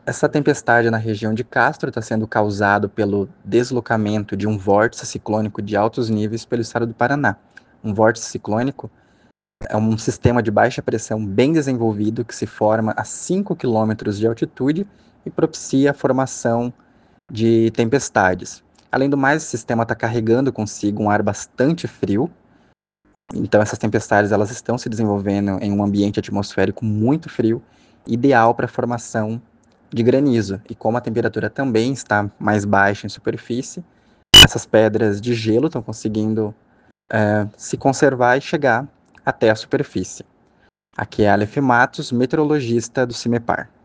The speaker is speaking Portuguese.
Essa tempestade na região de Castro está sendo causado pelo deslocamento de um vórtice ciclônico de altos níveis pelo estado do Paraná. Um vórtice ciclônico é um sistema de baixa pressão bem desenvolvido que se forma a 5 quilômetros de altitude e propicia a formação de tempestades. Além do mais, o sistema está carregando consigo um ar bastante frio, então essas tempestades elas estão se desenvolvendo em um ambiente atmosférico muito frio, ideal para a formação de granizo. E como a temperatura também está mais baixa em superfície, essas pedras de gelo estão conseguindo se conservar e chegar até a superfície. Aqui é Aleph Matos, meteorologista do CIMEPAR.